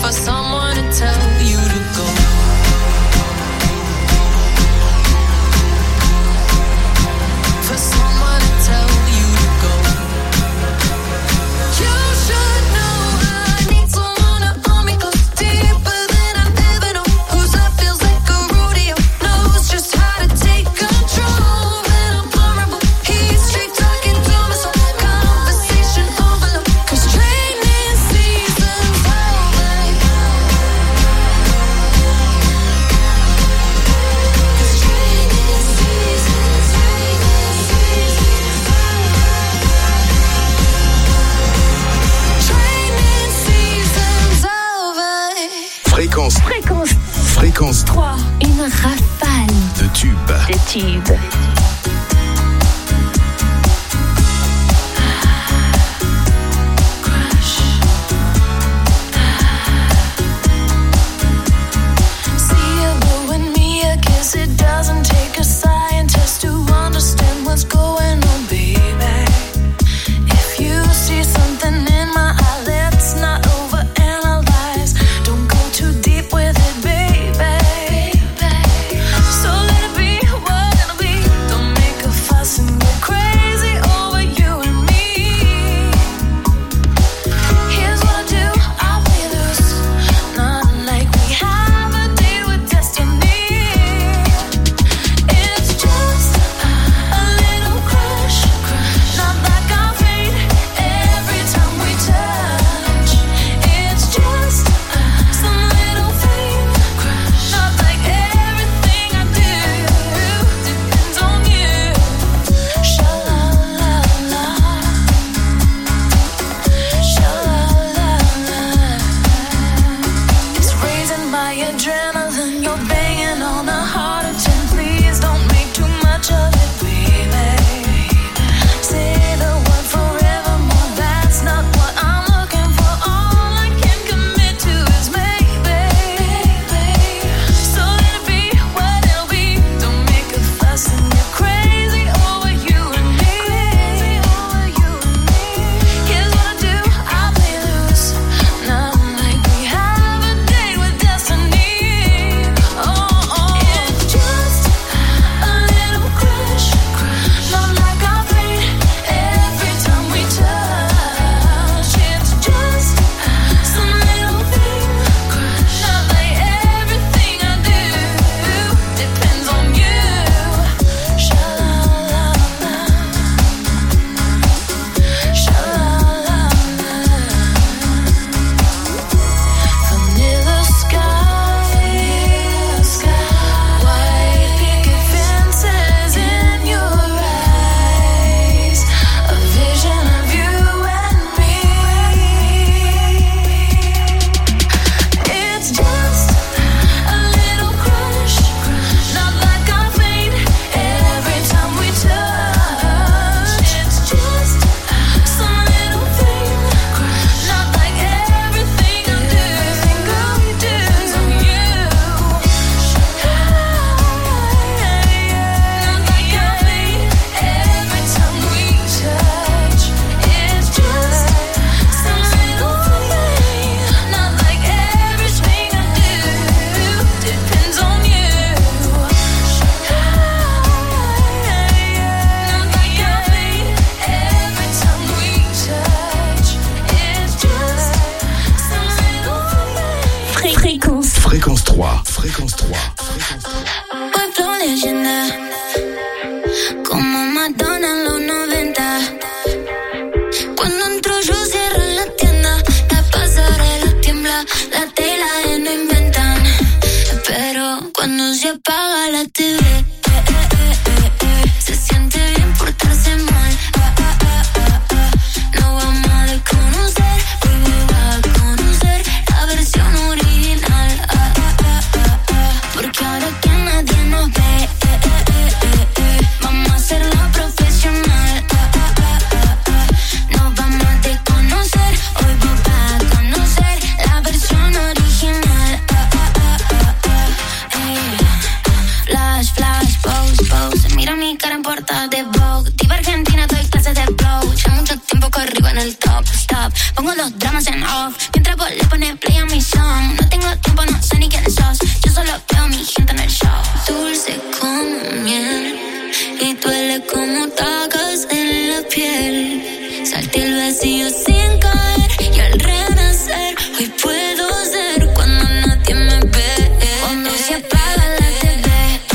for someone to tell you to go. For someone to tell you to go. You should know I need someone to hold me close, deeper than I've ever known. Whose love feels like a rodeo, knows just how to take control. When I'm vulnerable, he's straight talking to my soul. Conversation overload, 'cause training season's over. 'Cause training season's over. Fréquence 3. Une rafale De tubes. See you with me, I guess it doesn't take a scientist to understand what's going on, baby. If you see something in my eye, let's not overanalyze. Don't go too deep with it, baby. So let it be what it'll be. Don't make a fuss and get crazy over you and me. Here's what I do, I'll play loose. Not like we have a date with destiny. It's just a little crush, not like our fate every time we touch. It's just some little thing, not like everything I do depends on you. Sha-la-la-la, sha-la-la-la. It's raising my adrenaline, you're banging on a heart of 10. Please don't make too much of it, baby. Say the word forevermore, that's not what I'm looking for. All I can commit to is maybe. So let it be what it'll be. Don't make a fuss and get crazy over you and me. Here's what I do, I'll play loose. Not like we have a date with destiny. Oh, it's just a little crush, not like our fate every time we touch. It's just some little thing, not like everything I do depends on you. Sha-la-la-la, sha-la-la-la. Vanilla skies, white picket fences in your eyes, a vision of you and me. It's just a little crush, not like our fate every time we touch. It's just some little thing, not like everything I do. Girl, you depends on you. Not like our fate every time we touch. It's just some little thing, not like everything I do depends on you. Not like our fate every time we touch. It's just some little thing. Fréquence 3. Pueblo leyenda, como Madonna en los 90. Cuando entro yo cierro la tienda, la pasarela tiembla, la tela no inventan. Pero cuando se apaga la TV, se siente bien portarse mal. No vamos a desconocer, hoy va a conocer la versión original. Porque los dramas en off. Mientras vos le pones play a mi song. No tengo tiempo, no sé ni quiénes sos. Yo solo veo a mi gente en el show. Dulce como miel y duele como tacas en la piel. Salté el vacío sin caer y al renacer hoy puedo ser cuando nadie me ve. Cuando se apaga la TV,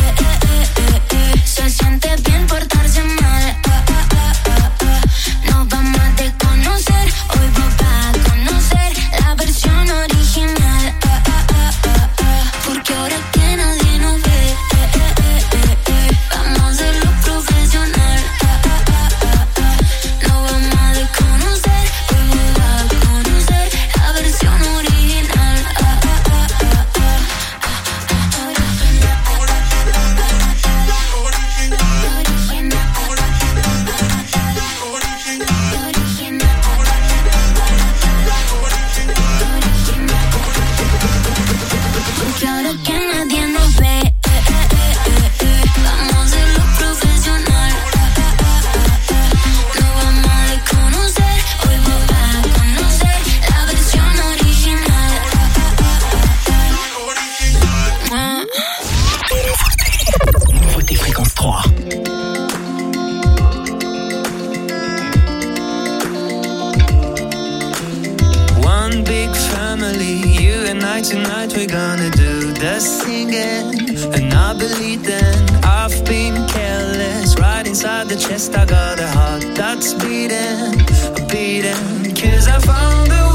se siente bien portarse mal. Nos vamos a desconocer, hoy vos vas a conocer la versión original. Porque ahora que nadie nos ve, vamos a hacerlo profesional. Nos vamos a desconocer, hoy vos vas a conocer la versión original. Porque ahora que nadie nos ve, vamos a hacerlo profesional. Nos vamos a desconocer, hoy vos vas a conocer la versión original. Nouveauté Fréquence 3. One big family, you and I tonight, we're gonna do the singing. And I believe then I've been careless. Right inside the chest I got a heart that's beating, beating. Cause I found a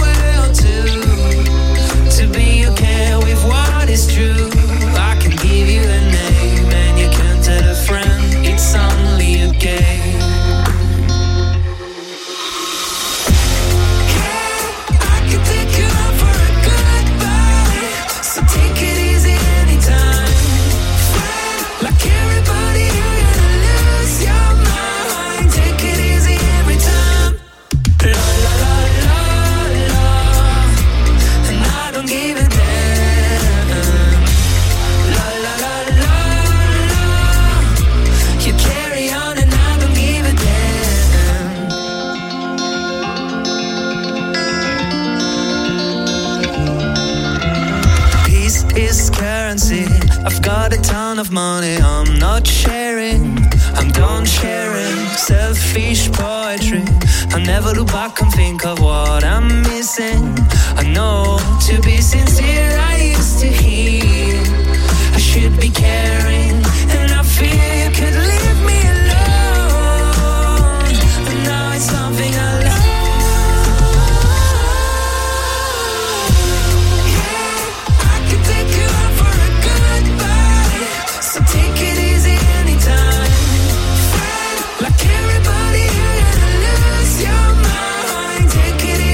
way to be okay with what is true. I can give you a name and you can tell a friend it's only a game. I've got a ton of money, I'm not sharing, I'm done sharing. Selfish poetry, I never look back and think of what I'm missing. I know, to be sincere, I used to hear I should be caring, and I feel you could leave me alone. And now it's something I love. Like everybody, you're gonna lose your mind. Take it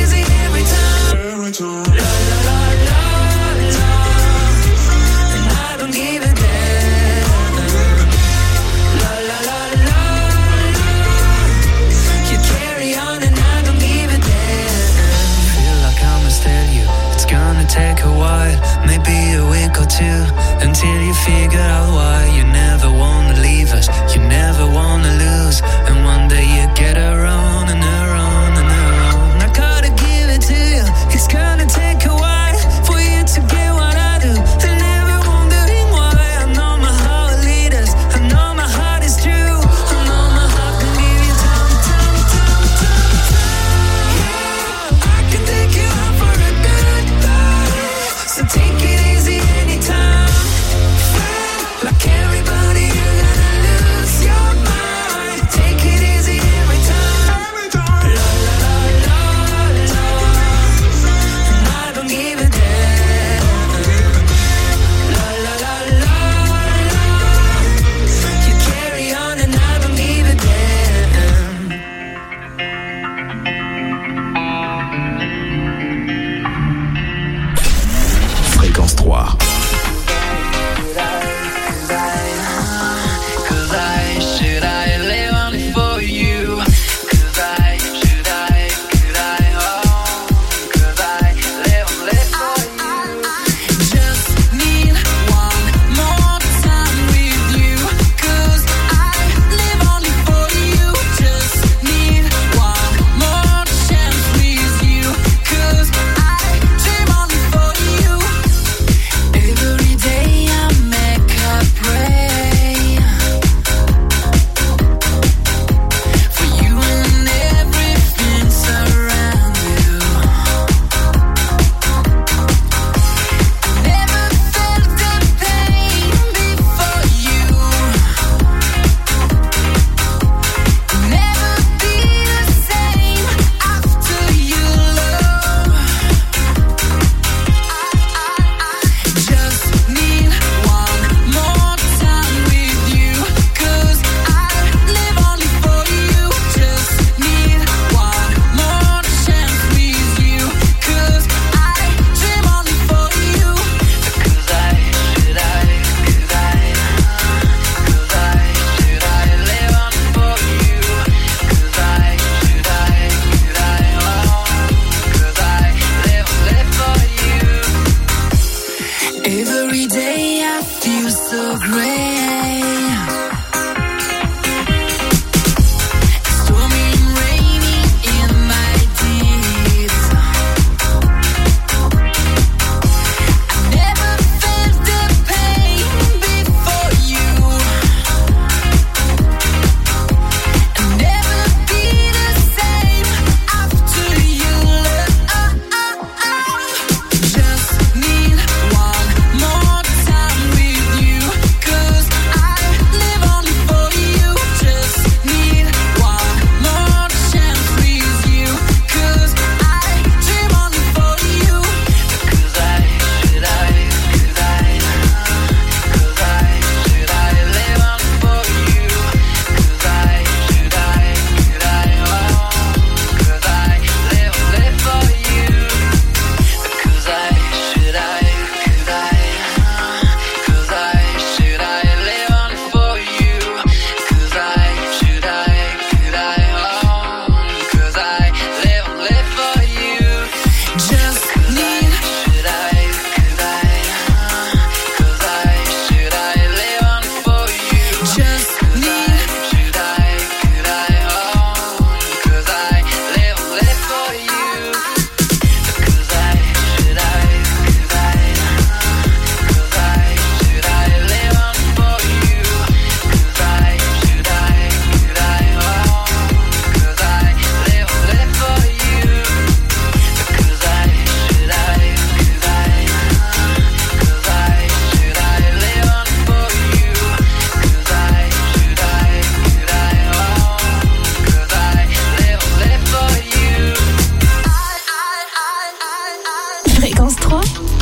Fréquence 3.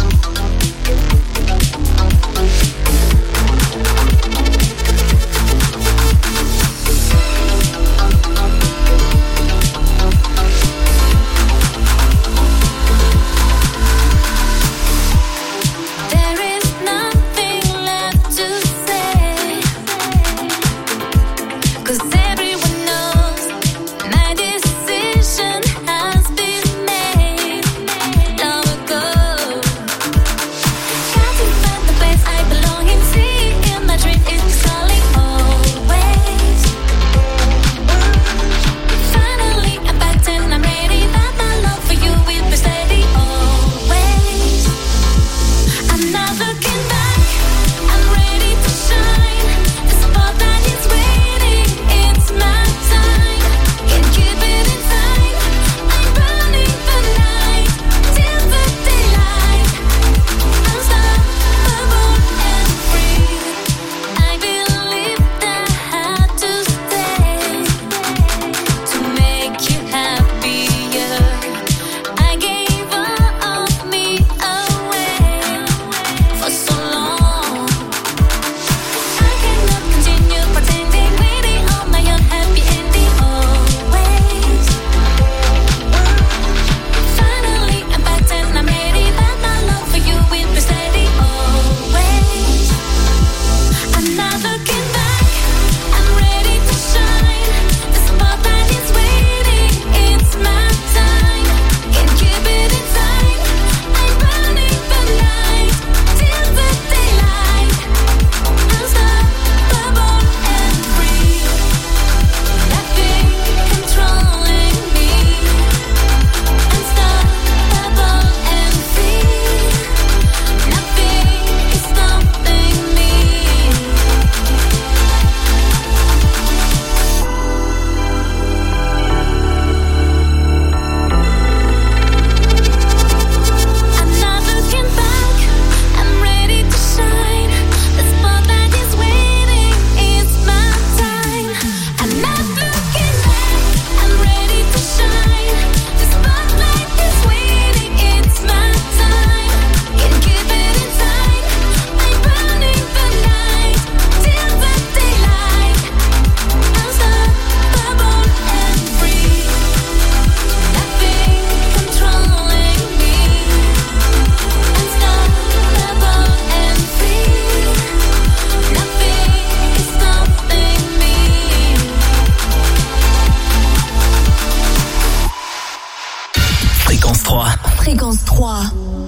Fréquence 3.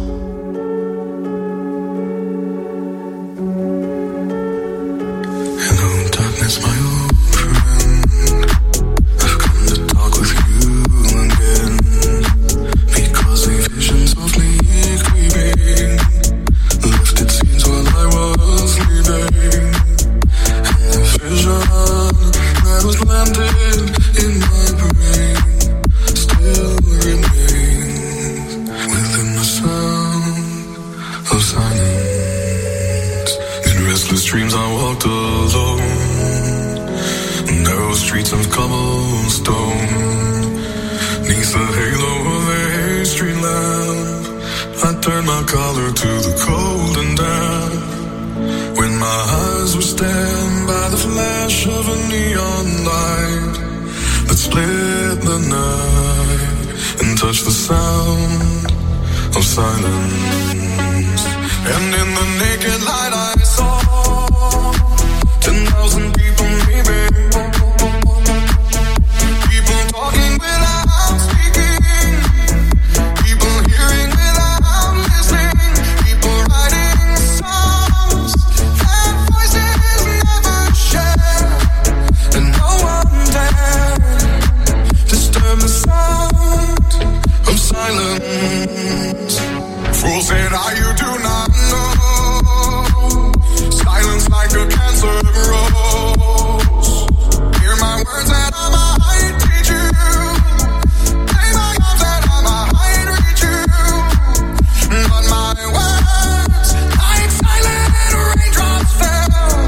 Hello, darkness, my old friend. I've come to talk with you again. Because a vision softly creeping left its scenes while I was sleeping. And the vision that was planted in my brain still remains within the sound of silence. In restless dreams I walked alone, narrow streets of cobblestone. Neath the halo of a street lamp, I turned my collar to the cold and damp. When my eyes were stabbed by the flash of a neon light that split the night and touched the sound of silence. And in the naked light I saw 10,000 people leaving, people talking without speaking, people hearing without listening, people writing songs that voices never share, and no one dared disturb the sound of silence. Fool said, you do not know. Silence like a cancer grows. Hear my words and I might teach you. Play my arms and I might reach you. But my words, like silent raindrops fell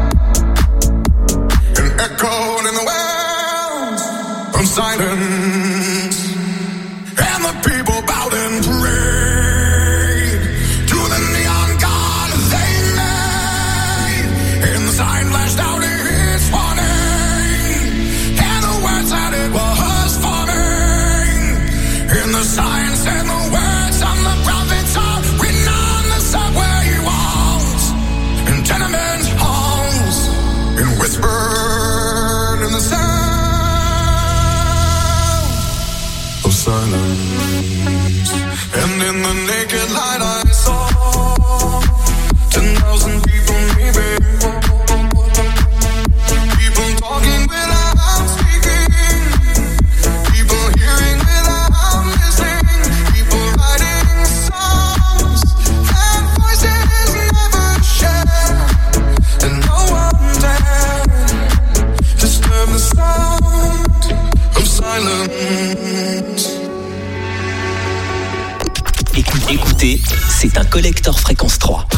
and echoed in the wells of silence. And the people bowed and prayed. In the naked light I saw 10,000 people maybe. People talking without speaking. People hearing without listening. People writing songs that voices never share. And no one dared disturb the sound of silence. Écoutez, c'est un collector fréquence 3.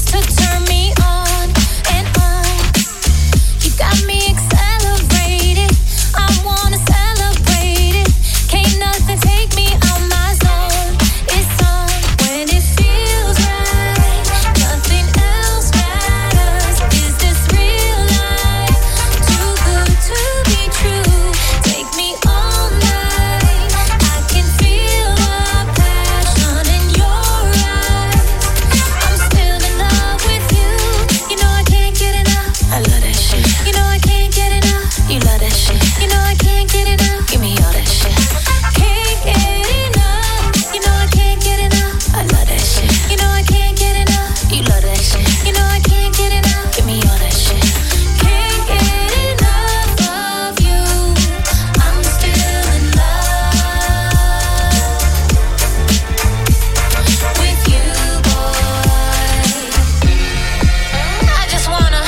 to turn me on and on. You got me accelerated. I wanna celebrate it. Can't nothing take me out my zone. It's on when it feels right. Nothing else matters. Is this real life? Too good to be true. Take me all night. I can feel the passion in your eyes. I'm still in love with you. You know I can't get enough. I love that shit. You know I can't get enough. You love that shit. You know I can't get enough. Give me all that shit. Can't get enough. You know I can't get enough. I love that shit. You know I can't get enough. You love that shit. You know I can't get enough. Give me all that shit. Can't get enough of you. I'm still in love with you, boy. I just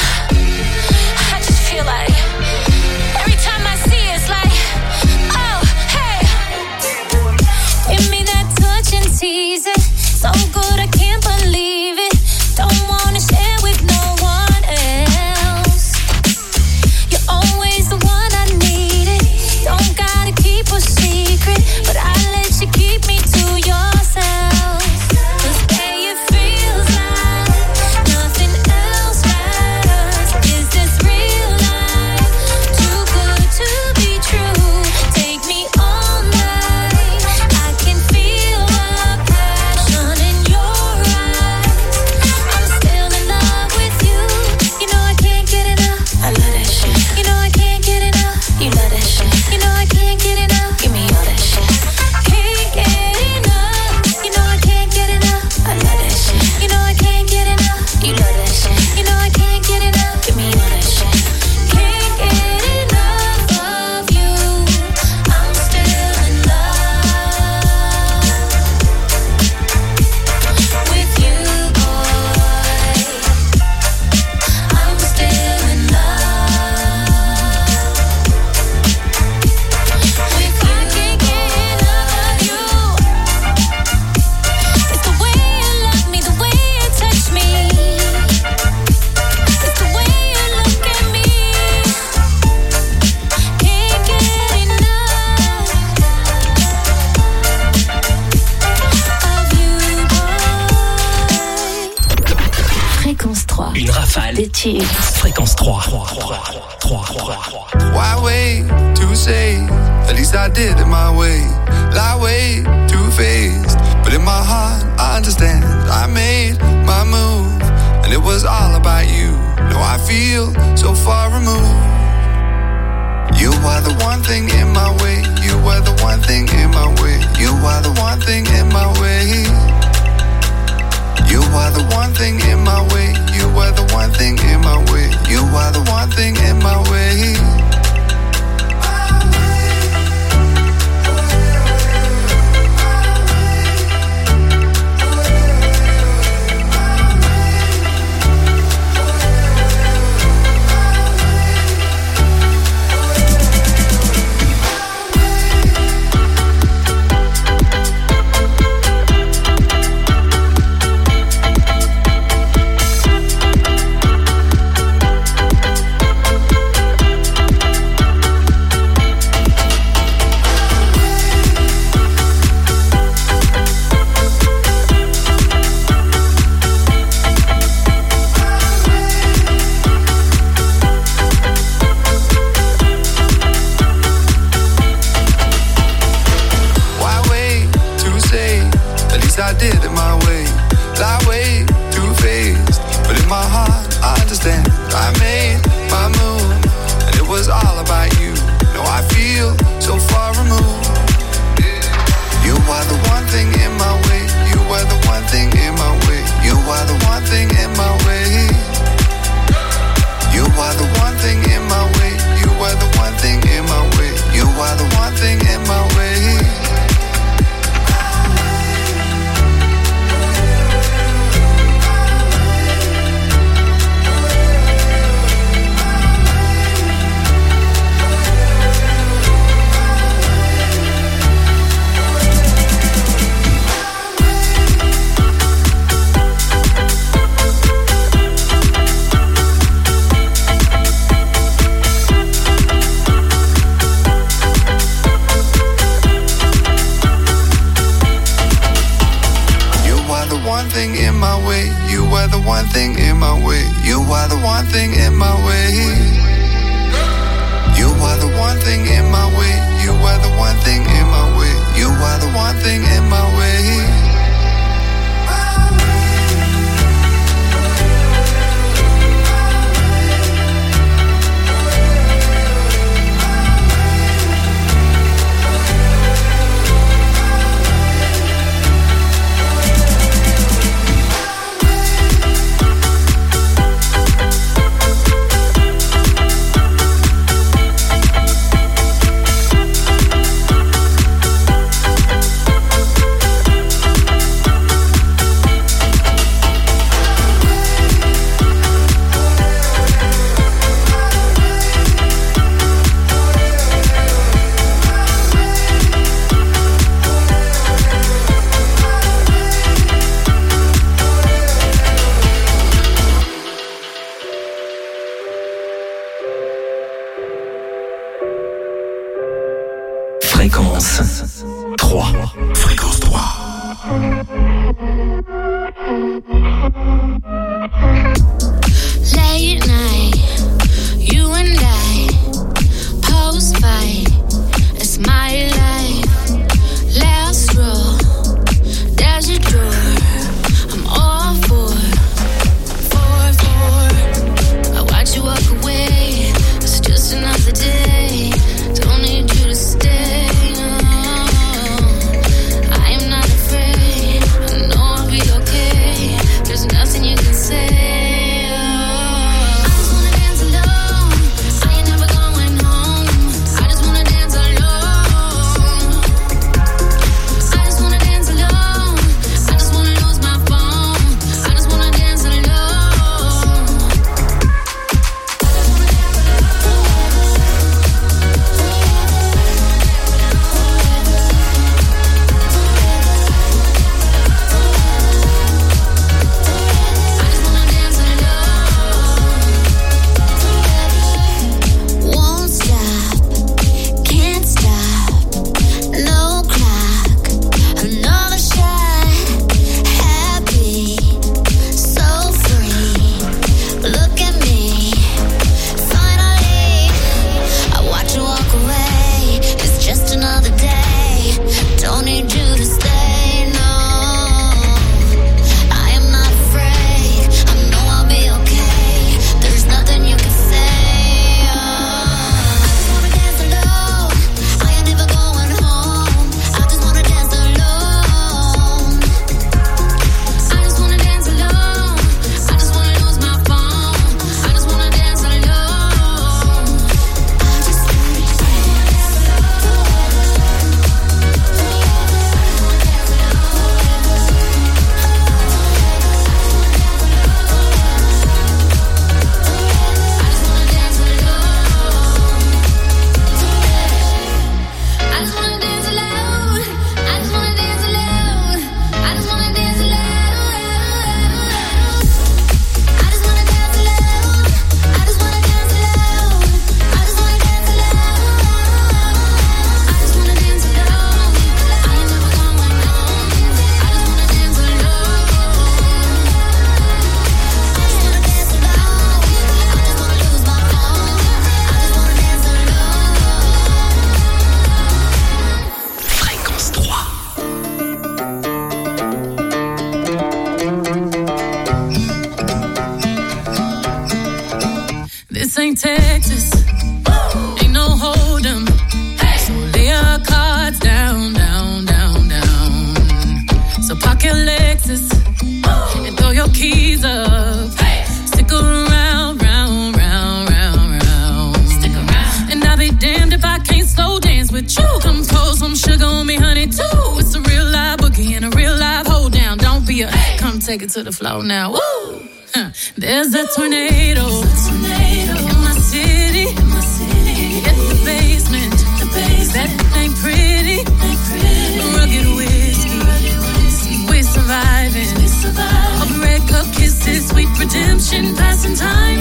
feel like every time I see it, it's like, oh, hey. Give me that touch and tease it. So good I can't believe it. Don't wanna share with no one else. You're always the one I needed. Don't gotta keep a secret, but I let you keep me to yourself. 'Cause babe, it feels like nothing else matters. Is this real life? Too good to be true. Take me all night. I can feel the passion in your eyes. I'm still in love with you. You know I can't get enough. I love that shit. You know I can't get enough. You love that shit. You know I can't get enough. Give me all that shit. Can't get enough. You know I can't get enough. I love that shit. You know I can't get enough. You love that shit. You know I can't get enough. Give me all that shit. Can't get enough of you. I'm still in love with you, boy. I'm still in love with you. I can't get enough of you. It's the way you love me, the way you touch me. It's the way you look at me. Can't get enough of you, boy. Fréquence 3. Une rafale. Des tubes. Fréquence 3. Why wait to say? At least I did it my way. Lie way too faced, but in my heart I understand. I made my move, and it was all about you. Now I feel so far removed. You are the one thing in my way. You are the one thing in my way. You are the one thing in my way. You are the one thing in my way. You are the one thing in my way. You are the one thing in my way. I did it my way. Lie way too faced, but in my heart I understand. I made my move, and it was all about you. No, I feel so far removed. You are the one thing in my way. You are the one thing in my way. You are the one thing in my way. You are the one thing in my way. You are the one thing in my way. You are the one thing in my way. my way. You are the one thing in my way. You are the one thing in my way. You are the one thing in my way. You are the one thing in my way. You are the one thing in my way. Fréquence 3. Fréquence 3. Late night, you and I, post-fight, it's my life. Last row, there's your door, I'm all for. I watch you walk away, it's just another day. Don't need you to stay. I am not afraid, I know I'll be okay. There's nothing you can say. Take it to the floor now. Woo! There's a tornado in my city. Get the basement. That ain't pretty. Rugged whiskey. We're surviving. All the red cup kisses, sweet redemption, passing time,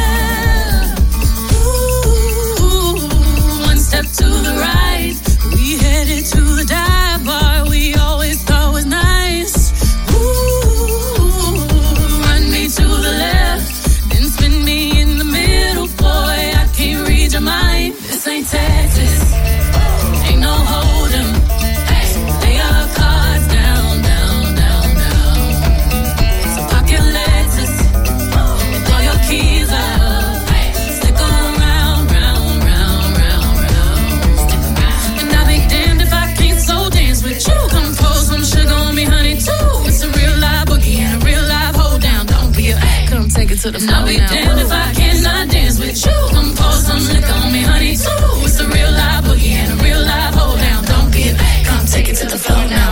yeah. Ooh, one step to the right. We headed to the dive bar we always thought was nice. Ooh. to the flow. I'll be damned if I cannot dance with you. Come pour some liquor on me, honey, too. It's a real live boogie and a real live hold down. Don't be a babe, come take it to the floor now.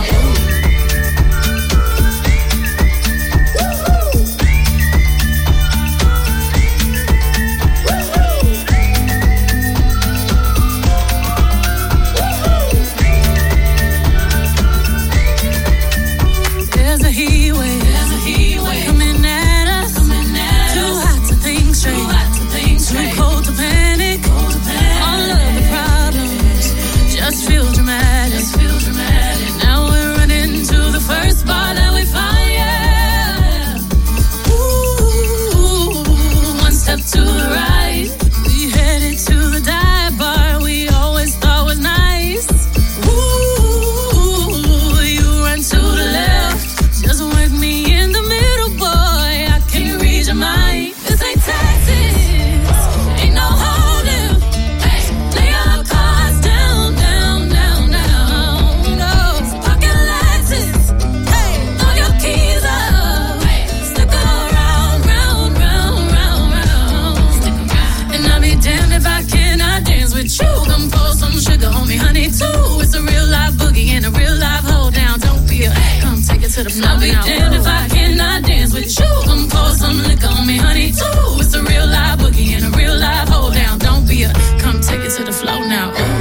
I'll be damned if I cannot dance with you. Come pour some liquor on me, honey, too. It's a real live boogie and a real live hold down. Don't be a, come take it to the flow now. Ooh.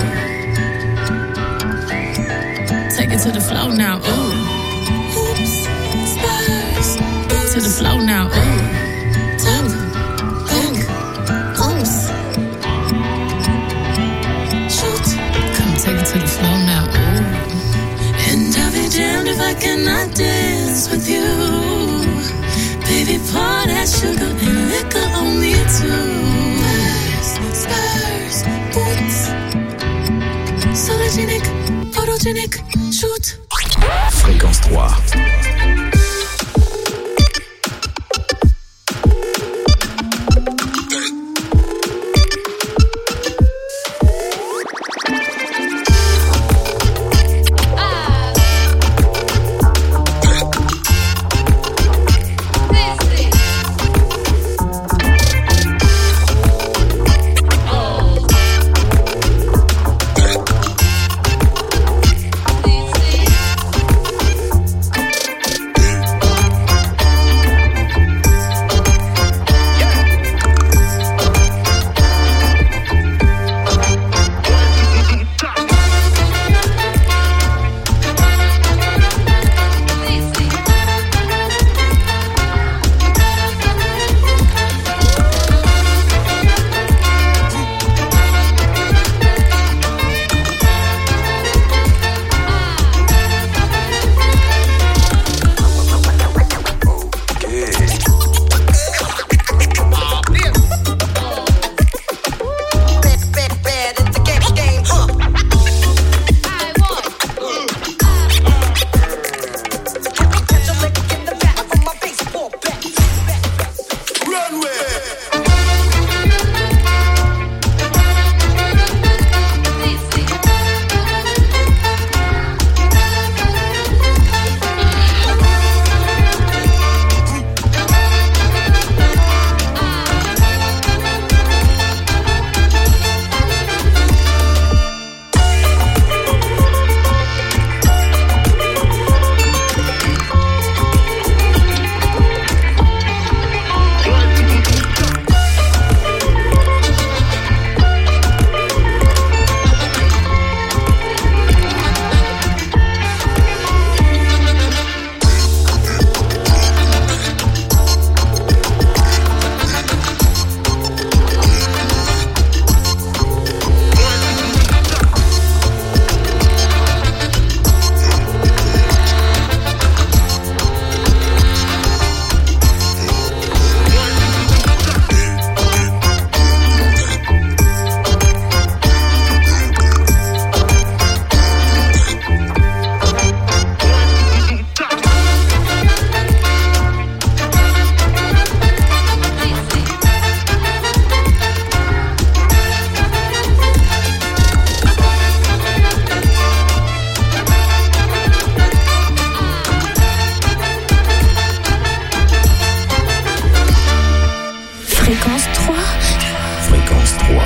Take it to the flow now. Ooh. Oops, spurs. To the flow now. Ooh. Oops. Shoot. Come take it to the flow now. Ooh. And I'll be damned if I cannot dance with you. Baby, pour that sugar and liquor on me too. Spurs, boots. Sologenic, photogenic, shoot. Fréquence 3. Fréquence 3. Fréquence 3.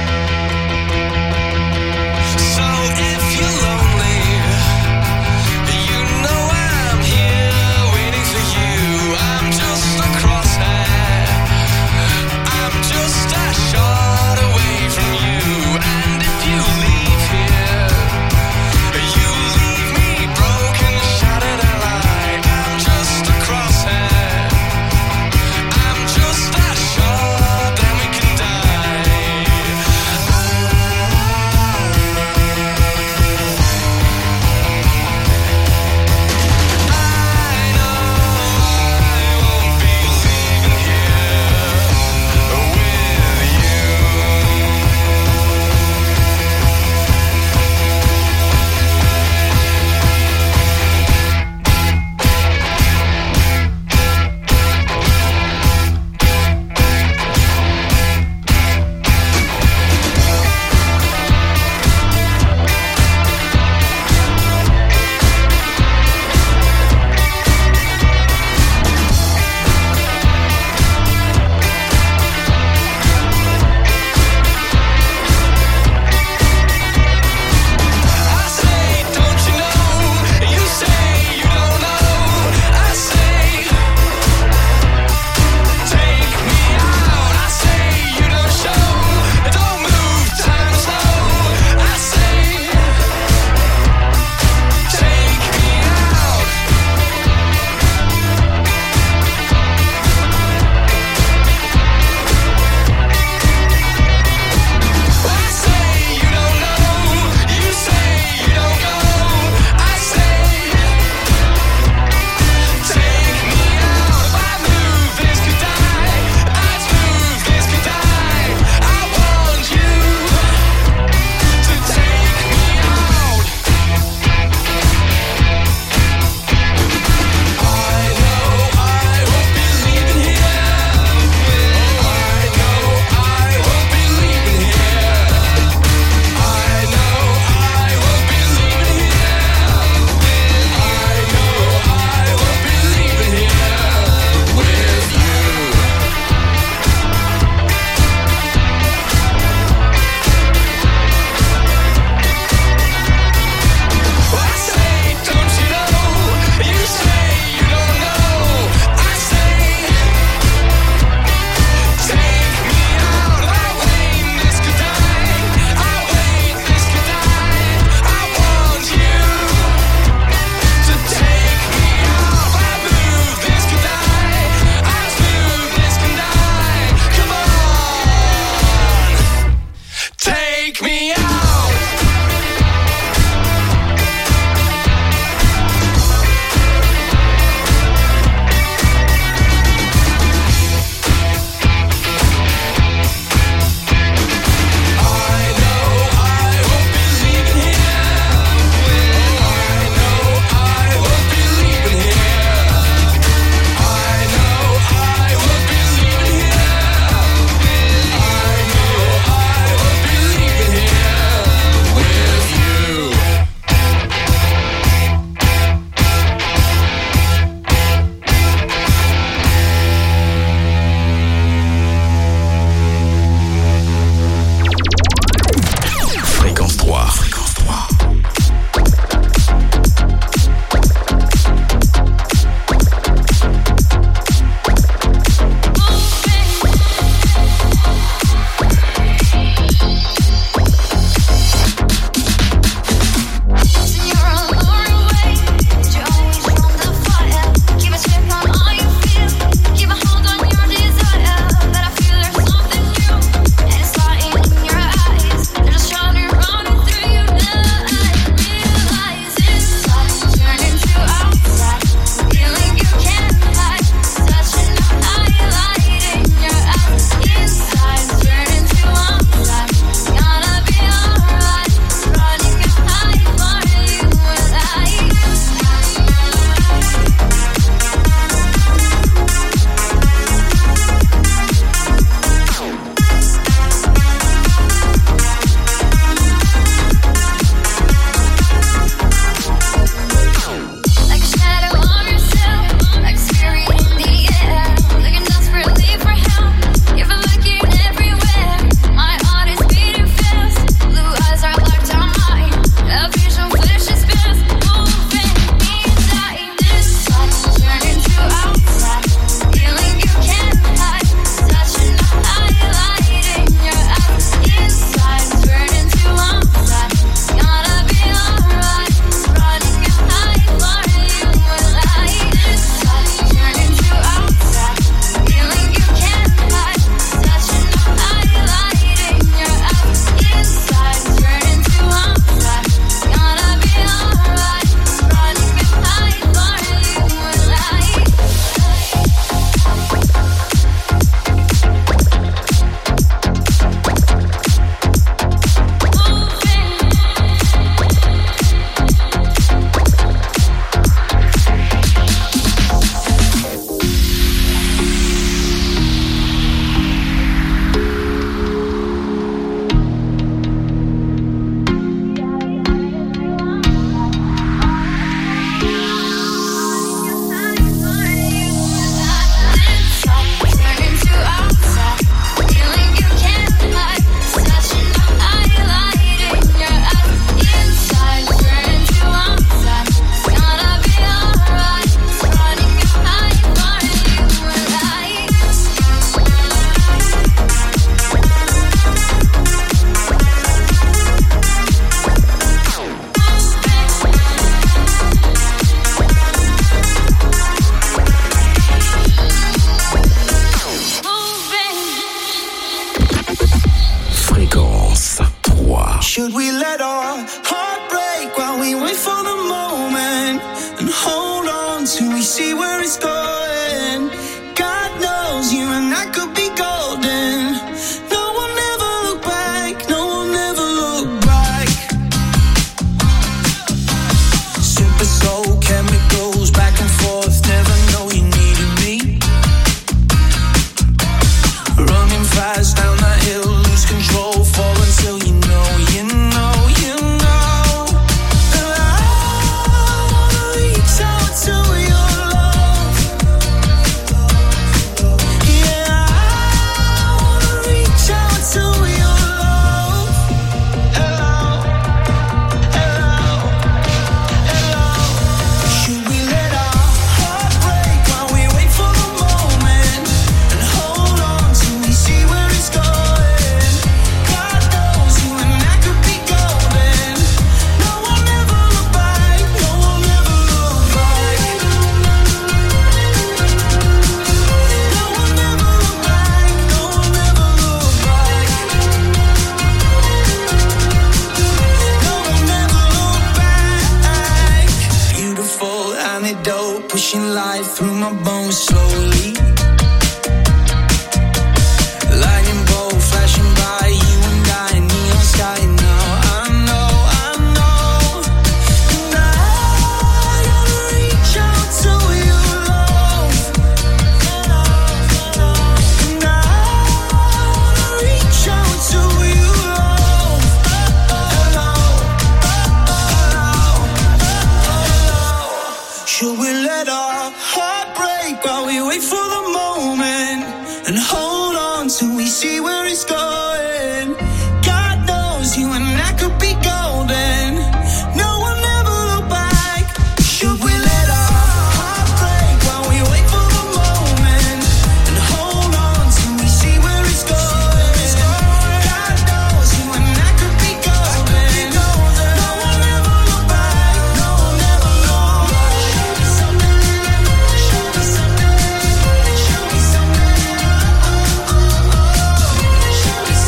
So if you're lonely, you know I'm here waiting for you. I'm just a crosshair, I'm just a shot away from you. And if you leave here, you leave me broken, shattered and alive. I'm just a crosshair, I'm just a shot, then we can die. knows you and I could be golden. No one ever look back, no one ever look back. Super soul chemicals back and forth, never know you needed me. Running fast down that hill, lose control, fall until you know, you know, you know. And I wanna reach out to your love. Yeah, I wanna reach out to your love. Hello, hello, hello. Should we let our heart break while we wait for the moment and hold on till we see where it's going? God knows you and I could be golden. No one ever look back, no one ever look back. No one ever look back, no one ever look back. No one ever look back. Beautiful antidote, pushing life through my bones slowly. Lightning bolt flashing by, you and I, neon sky now. I know, I know. And I gotta reach out to your love. And I wanna reach out to your love. Hello, should we let our heart break while we wait for the moment and hold on till we see where it's going? God knows you and I could be golden. No one ever look back. Should we let our heart break while we wait for the moment and hold on till we see where it's going? God knows you and I could be golden. No one ever look back. No one ever look back. Show me something. Show me something. Show me something.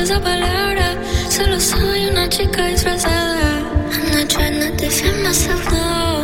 esa palabra. Solo soy una chica disfrazada. I'm not trying to defend myself, no.